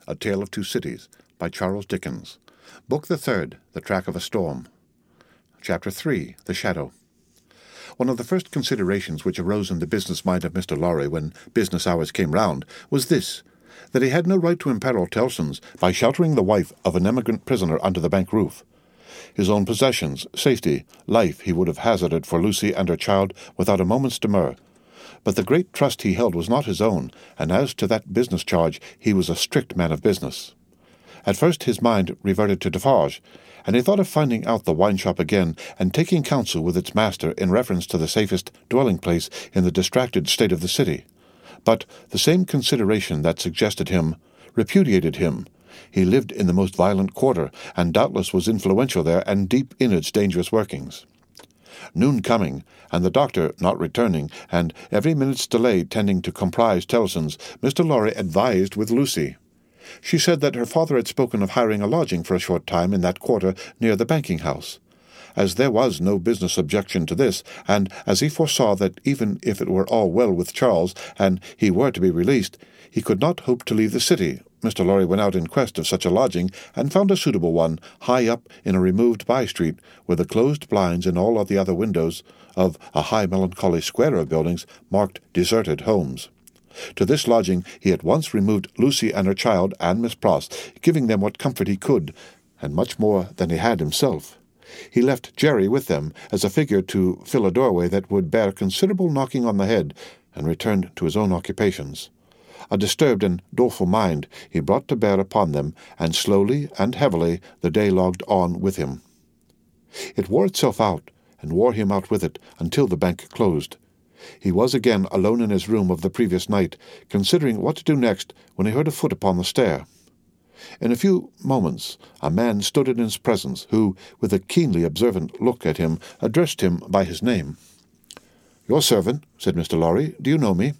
A Tale of Two Cities, by Charles Dickens. Book the Third, The Track of a Storm. Chapter 3, The Shadow. One of the first considerations which arose in the business mind of Mr. Lorry when business hours came round was this, that he had no right to imperil Tellson's by sheltering the wife of an emigrant prisoner under the bank roof. His own possessions, safety, life he would have hazarded for Lucy and her child without a moment's demur. But the great trust he held was not his own, and as to that business charge he was a strict man of business. At first his mind reverted to Defarge, and he thought of finding out the wine-shop again and taking counsel with its master in reference to the safest dwelling-place in the distracted state of the city. But the same consideration that suggested him repudiated him. He lived in the most violent quarter, and doubtless was influential there and deep in its dangerous workings. Noon coming, and the doctor not returning, and every minute's delay tending to comprise Tellson's, Mr. Lorry advised with Lucy. She said that her father had spoken of hiring a lodging for a short time in that quarter near the banking-house. As there was no business objection to this, and as he foresaw that even if it were all well with Charles, and he were to be released, he could not hope to leave the city, Mr. Lorry went out in quest of such a lodging, and found a suitable one high up in a removed by-street, where the closed blinds in all of the other windows of a high melancholy square of buildings marked deserted homes. To this lodging he at once removed Lucy and her child and Miss Pross, giving them what comfort he could, and much more than he had himself. He left Jerry with them as a figure to fill a doorway that would bear considerable knocking on the head, and returned to his own occupations. A disturbed and doleful mind he brought to bear upon them, and slowly and heavily the day logged on with him. It wore itself out, and wore him out with it, until the bank closed. He was again alone in his room of the previous night, considering what to do next, when he heard a foot upon the stair. In a few moments a man stood in his presence, who, with a keenly observant look at him, addressed him by his name. "Your servant," said Mr. Lorry. "Do you know me?"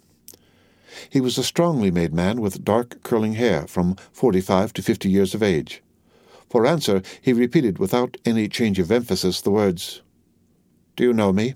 He was a strongly made man with dark curling hair, from 45 to 50 years of age. For answer he repeated without any change of emphasis the words, "Do you know me?"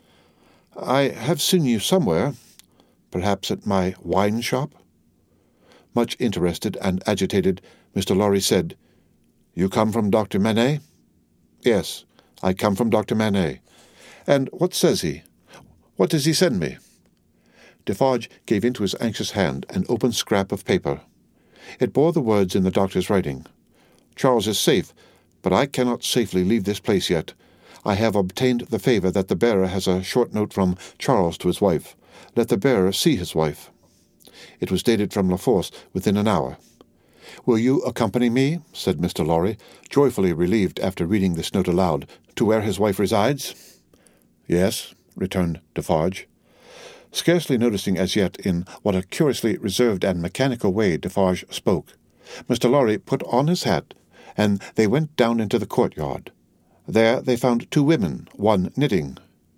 "I have seen you somewhere. Perhaps at my wine-shop?" Much interested and agitated, Mr. Lorry said, "You come from Dr. Manette?" "Yes, I come from Dr. Manette." "And what says he? What does he send me?" Defarge gave into his anxious hand an open scrap of paper. It bore the words in the doctor's writing. "Charles is safe, but I cannot safely leave this place yet. I have obtained the favour that the bearer has a short note from Charles to his wife. Let the bearer see his wife." It was dated from La Force within an hour. "Will you accompany me," said Mr. Lorry, joyfully relieved after reading this note aloud, "to where his wife resides?" "Yes," returned Defarge. Scarcely noticing as yet in what a curiously reserved and mechanical way Defarge spoke, Mr. Lorry put on his hat, and they went down into the courtyard. There they found two women, one knitting.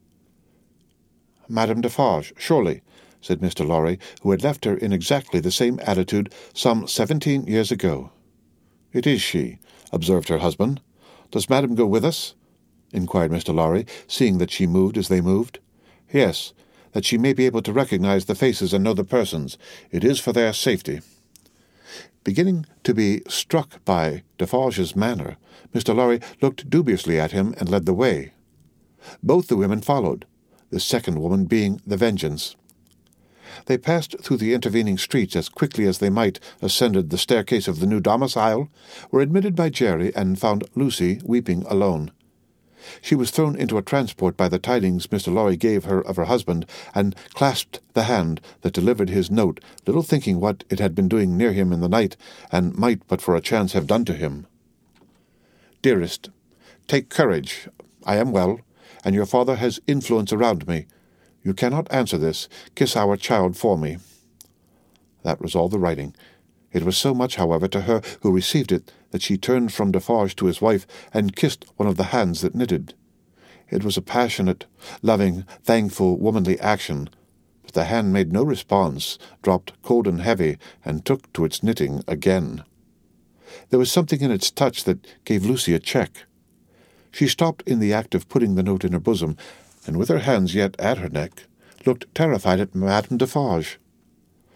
"Madame Defarge, surely," said Mr. Lorry, who had left her in exactly the same attitude some 17 years ago. "It is she," observed her husband. "Does Madame go with us?" inquired Mr. Lorry, seeing that she moved as they moved. "Yes, that she may be able to recognize the faces and know the persons. It is for their safety." Beginning to be struck by Defarge's manner, Mr. Lorry looked dubiously at him and led the way. Both the women followed, the second woman being the Vengeance. They passed through the intervening streets as quickly as they might, ascended the staircase of the new domicile, were admitted by Jerry, and found Lucy weeping alone. She was thrown into a transport by the tidings Mr. Lorry gave her of her husband, and clasped the hand that delivered his note, little thinking what it had been doing near him in the night, and might but for a chance have done to him. "Dearest, take courage. I am well, and your father has influence around me. You cannot answer this. Kiss our child for me." That was all the writing. It was so much, however, to her who received it, that she turned from Defarge to his wife, and kissed one of the hands that knitted. It was a passionate, loving, thankful, womanly action, but the hand made no response, dropped cold and heavy, and took to its knitting again. There was something in its touch that gave Lucy a check. She stopped in the act of putting the note in her bosom, and with her hands yet at her neck, looked terrified at Madame Defarge.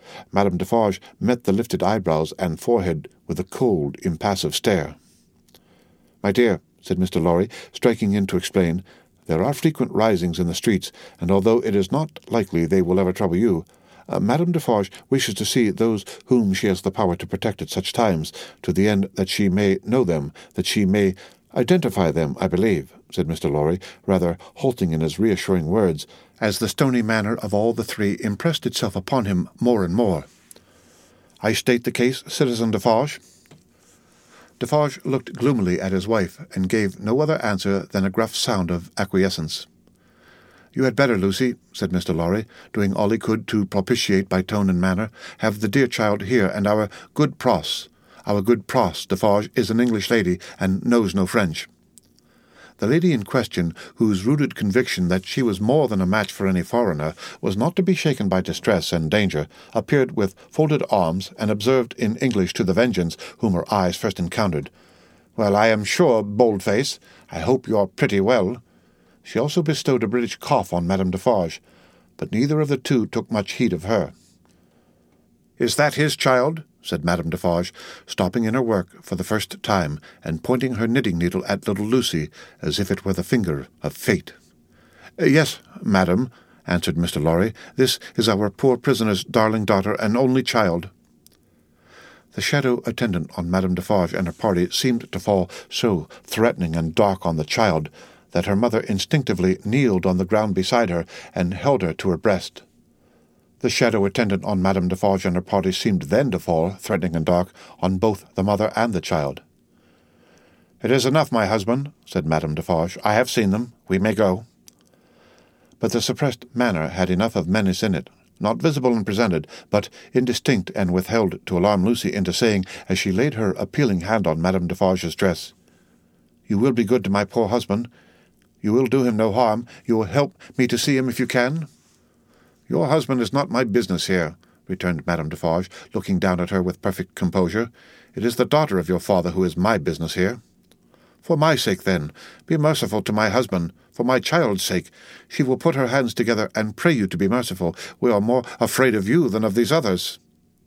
Madame Defarge met the lifted eyebrows and forehead with a cold, impassive stare. "My dear," said Mr. Lorry, striking in to explain, "there are frequent risings in the streets, and although it is not likely they will ever trouble you, Madame Defarge wishes to see those whom she has the power to protect at such times, to the end that she may know them, that she may identify them, I believe," said Mr. Lorry, rather halting in his reassuring words, as the stony manner of all the three impressed itself upon him more and more. "I state the case, Citizen Defarge." Defarge looked gloomily at his wife, and gave no other answer than a gruff sound of acquiescence. "You had better, Lucy," said Mr. Lorry, doing all he could to propitiate by tone and manner, "have the dear child here, and our good Pross, Defarge, is an English lady, and knows no French." The lady in question, whose rooted conviction that she was more than a match for any foreigner was not to be shaken by distress and danger, appeared with folded arms, and observed in English to the Vengeance, whom her eyes first encountered, "Well, I am sure, Boldface, I hope you are pretty well." She also bestowed a British cough on Madame Defarge, but neither of the two took much heed of her. "Is that his child?" said Madame Defarge, stopping in her work for the first time, and pointing her knitting-needle at little Lucy, as if it were the finger of fate. "Yes, madam," answered Mr. Lorry. "This is our poor prisoner's darling daughter and only child." The shadow attendant on Madame Defarge and her party seemed to fall so threatening and dark on the child that her mother instinctively kneeled on the ground beside her and held her to her breast. The shadow attendant on Madame Defarge and her party seemed then to fall, threatening and dark, on both the mother and the child. "It is enough, my husband," said Madame Defarge. "I have seen them. We may go." But the suppressed manner had enough of menace in it, not visible and presented, but indistinct and withheld, to alarm Lucy into saying, as she laid her appealing hand on Madame Defarge's dress, "You will be good to my poor husband. You will do him no harm. You will help me to see him if you can." "Your husband is not my business here," returned Madame Defarge, looking down at her with perfect composure. "It is the daughter of your father who is my business here. For my sake, then, be merciful to my husband. For my child's sake, she will put her hands together and pray you to be merciful. We are more afraid of you than of these others."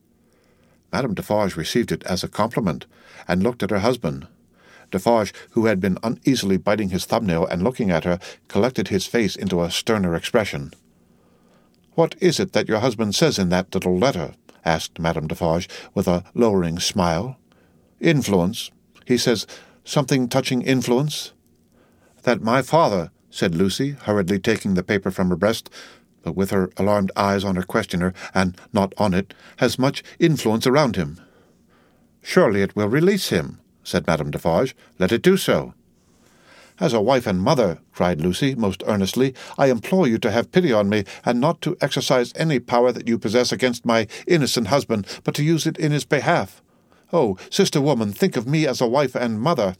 Madame Defarge received it as a compliment, and looked at her husband. Defarge, who had been uneasily biting his thumbnail and looking at her, collected his face into a sterner expression. "What is it that your husband says in that little letter?" asked Madame Defarge, with a lowering smile. "Influence. He says something touching influence." "That my father," said Lucy, hurriedly taking the paper from her breast, but with her alarmed eyes on her questioner, and not on it, "has much influence around him." "Surely it will release him," said Madame Defarge. "Let it do so." "As a wife and mother," cried Lucy, most earnestly, "I implore you to have pity on me, and not to exercise any power that you possess against my innocent husband, but to use it in his behalf. Oh, sister-woman, think of me as a wife and mother."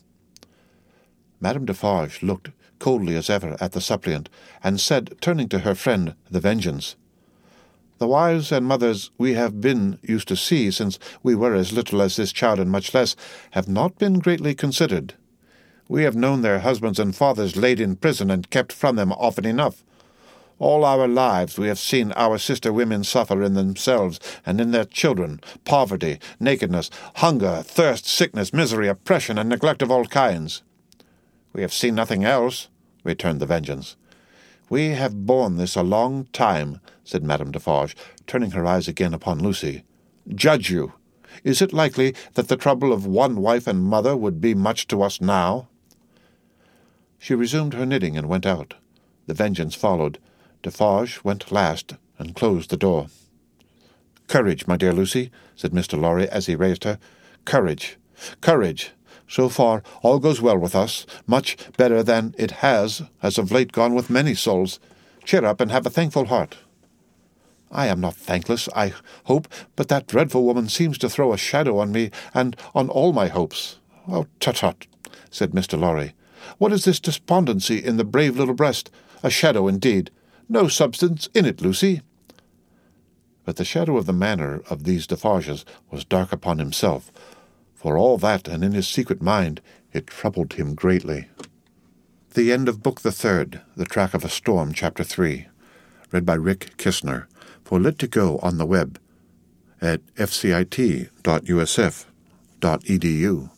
Madame Defarge looked coldly as ever at the suppliant, and said, turning to her friend, the Vengeance, "The wives and mothers we have been used to see since we were as little as this child and much less, have not been greatly considered. We have known their husbands and fathers laid in prison and kept from them often enough. All our lives we have seen our sister women suffer in themselves and in their children, poverty, nakedness, hunger, thirst, sickness, misery, oppression, and neglect of all kinds." "We have seen nothing else," returned the Vengeance. "We have borne this a long time," said Madame Defarge, turning her eyes again upon Lucy. "Judge you. Is it likely that the trouble of one wife and mother would be much to us now?" She resumed her knitting and went out. The Vengeance followed. Defarge went last, and closed the door. "Courage, my dear Lucy," said Mr. Lorry, as he raised her. "Courage. Courage. So far all goes well with us, much better than it has, as of late, gone with many souls. Cheer up, and have a thankful heart." "I am not thankless, I hope, but that dreadful woman seems to throw a shadow on me, and on all my hopes." "Oh, tut-tut," said Mr. Lorry. "What is this despondency in the brave little breast? A shadow, indeed. No substance in it, Lucy." But the shadow of the manner of these Defarges was dark upon himself. For all that, and in his secret mind, it troubled him greatly. The end of Book the Third, The Track of a Storm, Chapter 3. Read by Rick Kistner. For Lit2Go on the web, at fcit.usf.edu.